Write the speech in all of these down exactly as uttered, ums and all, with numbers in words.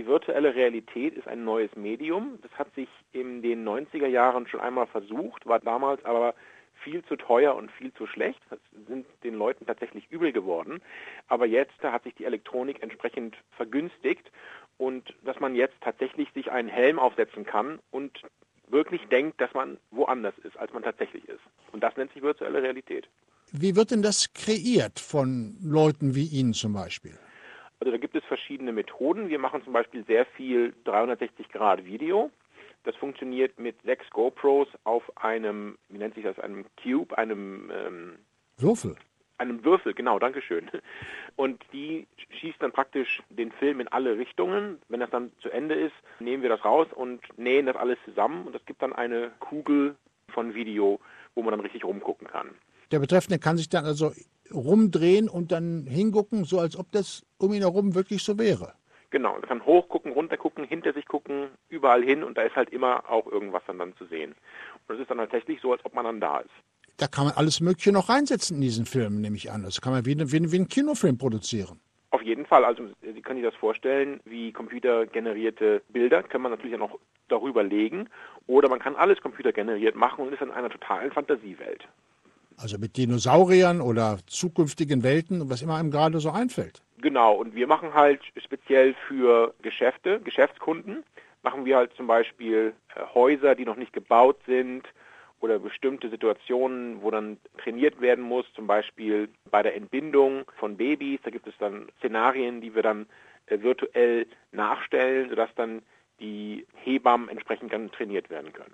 die virtuelle Realität ist ein neues Medium. Das hat sich in den neunziger Jahren schon einmal versucht, war damals aber viel zu teuer und viel zu schlecht. Das sind den Leuten tatsächlich übel geworden. Aber jetzt hat sich die Elektronik entsprechend vergünstigt und dass man jetzt tatsächlich sich einen Helm aufsetzen kann und wirklich denkt, dass man woanders ist, als man tatsächlich ist. Und das nennt sich virtuelle Realität. Wie wird denn das kreiert von Leuten wie Ihnen zum Beispiel? Also da gibt es verschiedene Methoden. Wir machen zum Beispiel sehr viel dreihundertsechzig Grad Video. Das funktioniert mit sechs GoPros auf einem, wie nennt sich das, einem Cube, einem ähm, Würfel. Einem Würfel, genau, dankeschön. Und die schießt dann praktisch den Film in alle Richtungen. Wenn das dann zu Ende ist, nehmen wir das raus und nähen das alles zusammen. Und das gibt dann eine Kugel von Video, wo man dann richtig rumgucken kann. Der Betreffende kann sich dann also rumdrehen und dann hingucken, so als ob das um ihn herum wirklich so wäre. Genau, er kann hochgucken, runtergucken, hinter sich gucken, überall hin und da ist halt immer auch irgendwas dann, dann zu sehen. Und es ist dann tatsächlich so, als ob man dann da ist. Da kann man alles Mögliche noch reinsetzen in diesen Film, nehme ich an. Das kann man wie, wie, wie einen Kinofilm produzieren. Auf jeden Fall. Also Sie können sich das vorstellen, wie computergenerierte Bilder kann man natürlich auch noch darüber legen. Oder man kann alles computergeneriert machen und ist in einer totalen Fantasiewelt. Also mit Dinosauriern oder zukünftigen Welten, was immer einem gerade so einfällt. Genau. Und wir machen halt speziell für Geschäfte, Geschäftskunden, machen wir halt zum Beispiel äh, Häuser, die noch nicht gebaut sind, oder bestimmte Situationen, wo dann trainiert werden muss, zum Beispiel bei der Entbindung von Babys. Da gibt es dann Szenarien, die wir dann äh, virtuell nachstellen, sodass dann die Hebammen entsprechend dann trainiert werden können.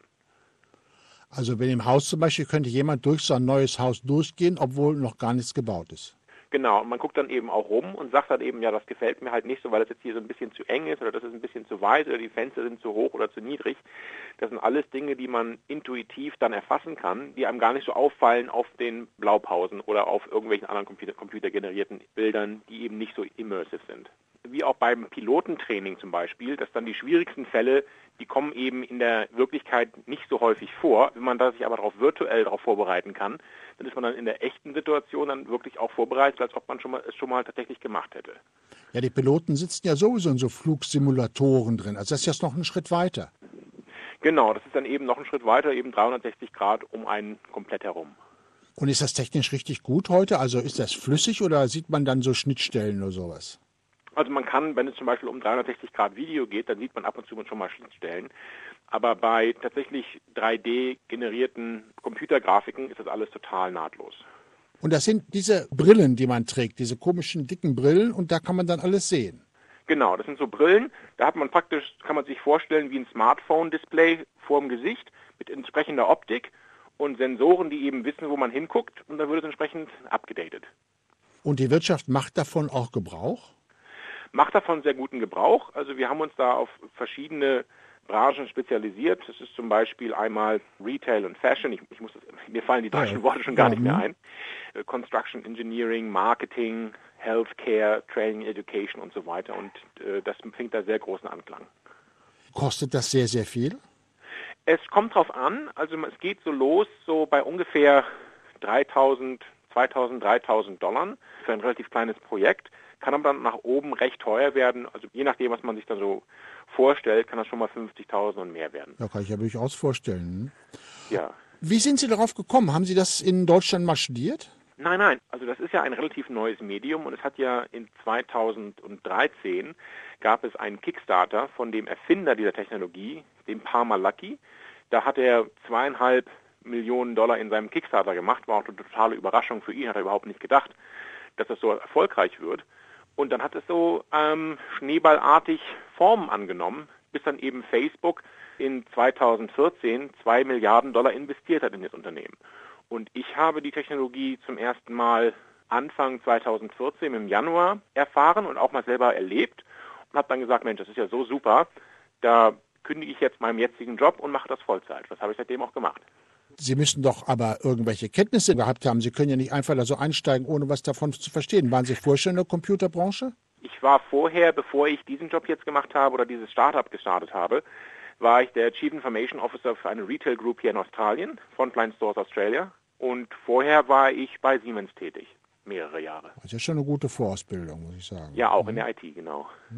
Also wenn im Haus zum Beispiel könnte jemand durch so ein neues Haus durchgehen, obwohl noch gar nichts gebaut ist. Genau, und man guckt dann eben auch rum und sagt dann eben, ja, das gefällt mir halt nicht so, weil das jetzt hier so ein bisschen zu eng ist oder das ist ein bisschen zu weit oder die Fenster sind zu hoch oder zu niedrig. Das sind alles Dinge, die man intuitiv dann erfassen kann, die einem gar nicht so auffallen auf den Blaupausen oder auf irgendwelchen anderen Computer, computergenerierten Bildern, die eben nicht so immersive sind. Wie auch beim Pilotentraining zum Beispiel, dass dann die schwierigsten Fälle, die kommen eben in der Wirklichkeit nicht so häufig vor. Wenn man da sich aber darauf virtuell darauf vorbereiten kann, dann ist man dann in der echten Situation dann wirklich auch vorbereitet, als ob man schon mal, es schon mal tatsächlich gemacht hätte. Ja, die Piloten sitzen ja sowieso in so Flugsimulatoren drin. Also das ist jetzt noch einen Schritt weiter. Genau, das ist dann eben noch ein Schritt weiter, eben dreihundertsechzig Grad um einen komplett herum. Und ist das technisch richtig gut heute? Also ist das flüssig oder sieht man dann so Schnittstellen oder sowas? Also man kann, wenn es zum Beispiel um dreihundertsechzig Grad Video geht, dann sieht man ab und zu schon mal Schnittstellen. Aber bei tatsächlich drei D generierten Computergrafiken ist das alles total nahtlos. Und das sind diese Brillen, die man trägt, diese komischen dicken Brillen und da kann man dann alles sehen. Genau, das sind so Brillen, da hat man praktisch, kann man sich vorstellen, wie ein Smartphone-Display vor dem Gesicht mit entsprechender Optik und Sensoren, die eben wissen, wo man hinguckt und dann wird es entsprechend abgedatet. Und die Wirtschaft macht davon auch Gebrauch? Macht davon sehr guten Gebrauch. Also wir haben uns da auf verschiedene Branchen spezialisiert. Das ist zum Beispiel einmal Retail und Fashion. Ich, ich muss das, mir fallen die deutschen ja. Worte schon gar ja. nicht mehr ein. Construction Engineering, Marketing, Healthcare, Training, Education und so weiter. Und äh, das findet da sehr großen Anklang. Kostet das sehr, sehr viel? Es kommt drauf an. Also es geht so los, so bei ungefähr dreitausend, zweitausend, dreitausend Dollar für ein relativ kleines Projekt. Kann aber dann nach oben recht teuer werden. Also je nachdem, was man sich da so vorstellt, kann das schon mal fünfzigtausend und mehr werden. Ja, kann ich ja durchaus vorstellen. Ja. Wie sind Sie darauf gekommen? Haben Sie das in Deutschland mal studiert? Nein, nein. Also das ist ja ein relativ neues Medium und es hat ja in zweitausenddreizehn gab es einen Kickstarter von dem Erfinder dieser Technologie, dem Palmer Luckey. Da hat er zweieinhalb Millionen Dollar in seinem Kickstarter gemacht. War auch eine totale Überraschung für ihn. Hat er überhaupt nicht gedacht, dass das so erfolgreich wird. Und dann hat es so ähm, schneeballartig Formen angenommen, bis dann eben Facebook in zweitausendvierzehn zwei Milliarden Dollar investiert hat in das Unternehmen. Und ich habe die Technologie zum ersten Mal Anfang zweitausendvierzehn im Januar erfahren und auch mal selber erlebt und habe dann gesagt, Mensch, das ist ja so super, da kündige ich jetzt meinen jetzigen Job und mache das Vollzeit. Das habe ich seitdem auch gemacht. Sie müssen doch aber irgendwelche Kenntnisse gehabt haben. Sie können ja nicht einfach da so einsteigen, ohne was davon zu verstehen. Waren Sie vorher schon in der Computerbranche? Ich war vorher, bevor ich diesen Job jetzt gemacht habe oder dieses Startup gestartet habe, war ich der Chief Information Officer für eine Retail Group hier in Australien, Frontline Stores Australia. Und vorher war ich bei Siemens tätig, mehrere Jahre. Das ist ja schon eine gute Vorausbildung, muss ich sagen. Ja, auch in der I T, genau.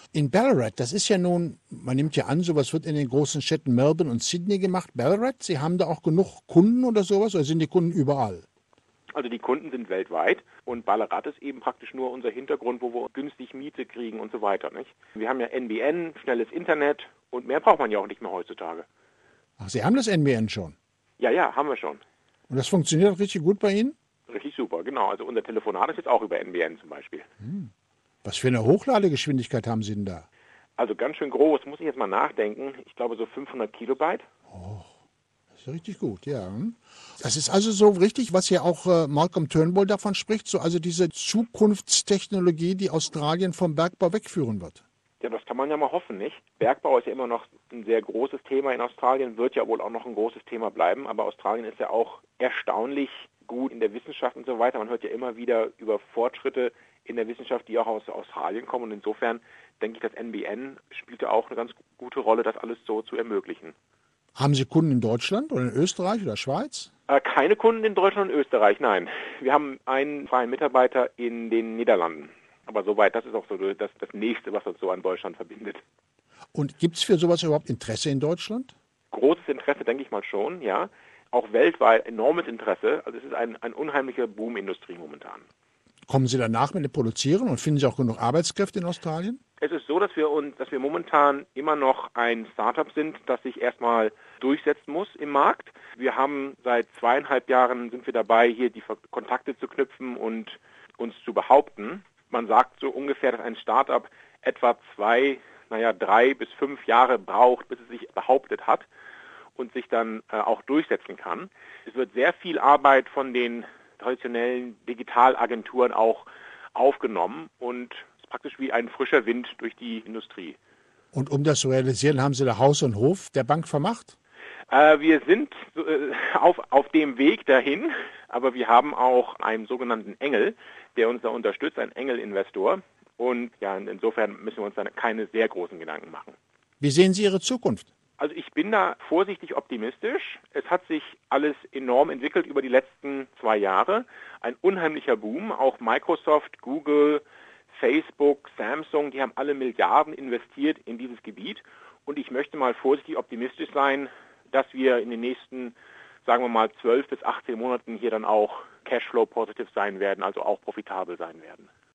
In Ballarat, das ist ja nun, man nimmt ja an, sowas wird in den großen Städten Melbourne und Sydney gemacht. Ballarat, Sie haben da auch genug Kunden oder sowas, oder sind die Kunden überall? Also die Kunden sind weltweit und Ballarat ist eben praktisch nur unser Hintergrund, wo wir günstig Miete kriegen und so weiter, nicht? Wir haben ja N B N, schnelles Internet und mehr braucht man ja auch nicht mehr heutzutage. Ach, Sie haben das N B N schon? Ja, ja, haben wir schon. Und das funktioniert richtig gut bei Ihnen? Richtig super, genau. Also unser Telefonat ist jetzt auch über N B N zum Beispiel. Hm. Was für eine Hochladegeschwindigkeit haben Sie denn da? Also ganz schön groß, muss ich jetzt mal nachdenken. Ich glaube so fünfhundert Kilobyte. Oh, das ist ja richtig gut, ja. Das ist also so richtig, was ja auch äh, Malcolm Turnbull davon spricht, so also diese Zukunftstechnologie, die Australien vom Bergbau wegführen wird. Ja, das kann man ja mal hoffen, nicht? Bergbau ist ja immer noch ein sehr großes Thema in Australien, wird ja wohl auch noch ein großes Thema bleiben, aber Australien ist ja auch erstaunlich gut in der Wissenschaft und so weiter. Man hört ja immer wieder über Fortschritte in der Wissenschaft, die auch aus Australien kommen und insofern denke ich, das N B N spielt ja auch eine ganz gute Rolle, das alles so zu ermöglichen. Haben Sie Kunden in Deutschland oder in Österreich oder Schweiz? Äh, keine Kunden in Deutschland und Österreich, nein. Wir haben einen freien Mitarbeiter in den Niederlanden. Aber soweit, das ist auch so das, das Nächste, was uns so an Deutschland verbindet. Und gibt es für sowas überhaupt Interesse in Deutschland? Großes Interesse, denke ich mal schon, ja. Auch weltweit enormes Interesse. Also es ist ein, ein unheimlicher Boom-Industrie momentan. Kommen Sie danach mit dem Produzieren und finden Sie auch genug Arbeitskräfte in Australien? Es ist so, dass wir uns, dass wir momentan immer noch ein Startup sind, das sich erstmal durchsetzen muss im Markt. Wir haben seit zweieinhalb Jahren sind wir dabei, hier die Kontakte zu knüpfen und uns zu behaupten. Man sagt so ungefähr, dass ein Startup etwa zwei, naja, drei bis fünf Jahre braucht, bis es sich behauptet hat und sich dann äh, auch durchsetzen kann. Es wird sehr viel Arbeit von den traditionellen Digitalagenturen auch aufgenommen und es ist praktisch wie ein frischer Wind durch die Industrie. Und um das zu realisieren, haben Sie da Haus und Hof der Bank vermacht? Äh, wir sind äh, auf, auf dem Weg dahin, aber wir haben auch einen sogenannten Engel, der uns da unterstützt, ein Engel-Investor. Und ja, insofern müssen wir uns da keine sehr großen Gedanken machen. Wie sehen Sie Ihre Zukunft? Also ich bin da vorsichtig optimistisch. Es hat sich alles enorm entwickelt über die letzten zwei Jahre. Ein unheimlicher Boom. Auch Microsoft, Google, Facebook, Samsung, die haben alle Milliarden investiert in dieses Gebiet. Und ich möchte mal vorsichtig optimistisch sein, dass wir in den nächsten, sagen wir mal, zwölf bis achtzehn Monaten hier dann auch Cashflow positiv sein werden, also auch profitabel sein werden.